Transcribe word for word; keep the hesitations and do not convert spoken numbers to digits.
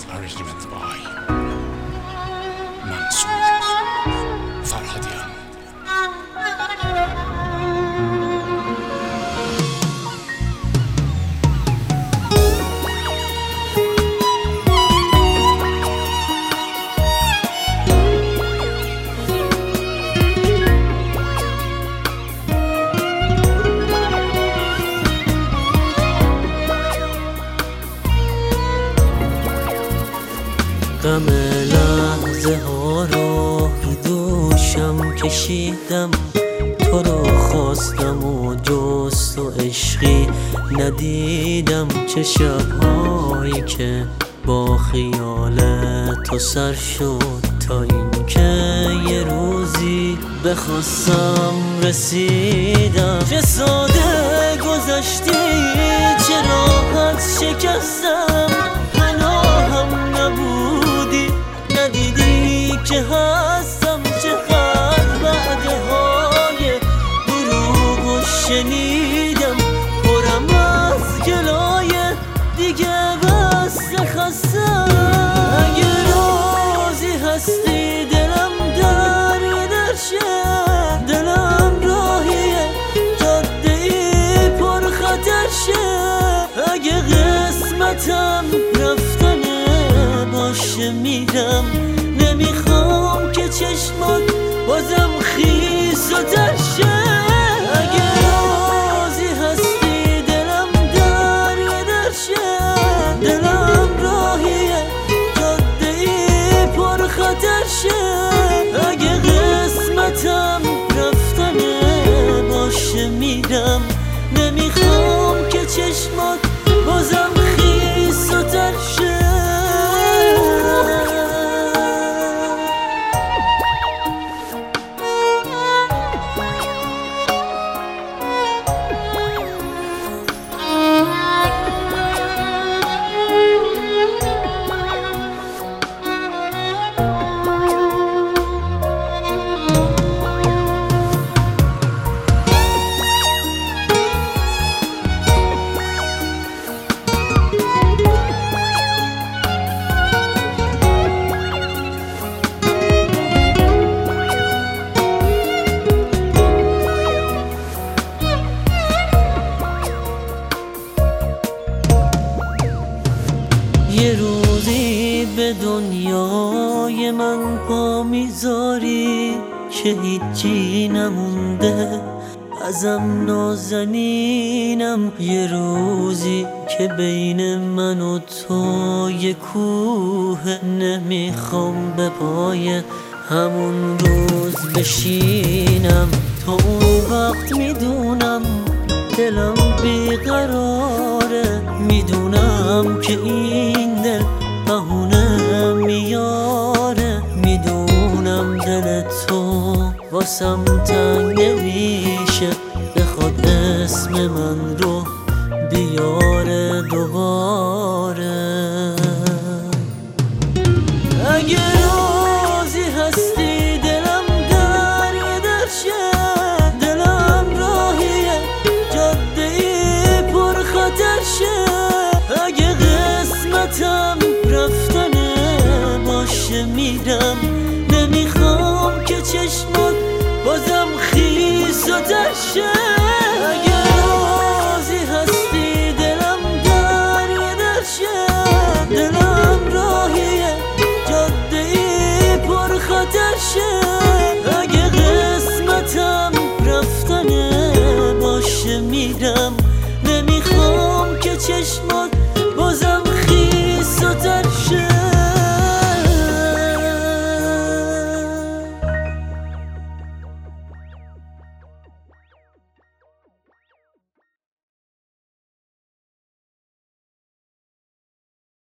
Arrangement by Mansour Farhadian. غم لحظه ها رو دوشم کشیدم، تو رو خواستم و جست و عشقی ندیدم. چه شبهایی که با خیال تو سر شد، تا اینکه یه روزی بخواستم رسیدم. چه ساده گذشتی، چه راحت شکستم، پناهم نبودی، ندیدی که هستم. چقدر وعده های دروغ و شنیدم، پرم از گلای دیگه بس خستم. اگه روزی هستی دلم در درشه، دلم راهیه جاده ای پر خطر شه. اگه قسمتم رفتنه باشه میرم، نمیخوام که چشمات بازم خیس و تر شه. اگه روزی هستی دلم در درشه، دلم راهیه جاده ای پر خطر شه. اگه قسمتم رفتنه باشه میرم، نمیخوام که چشمات بازم خیس و تر شه. یه روزی به دنیای من پا میذاری که هیچی نمونده ازم نازنینم. یه روزی که بین من و تو یه کوه، نمیخوام به پای همون روز بشینم. تا اون وقت میدونم دلم بیقراره، میدونم که این دل بهونه میاره. میدونم دل تو واسم تنگ نمیشه، بخواد اسم من رو بیاره دوباره. اگه روزی هستی دلم در درشه، دلم راهیه جاده ای پر خطر شه. اگه قسمتم رفتنه باشه میرم، نمیخوام که چشمات بازم خیس و تر شه. اگه روزی هستی دلم در درشه، دلم راهیه جاده ای پر خطر شه. اگه قسمتم رفتنه باشه میرم،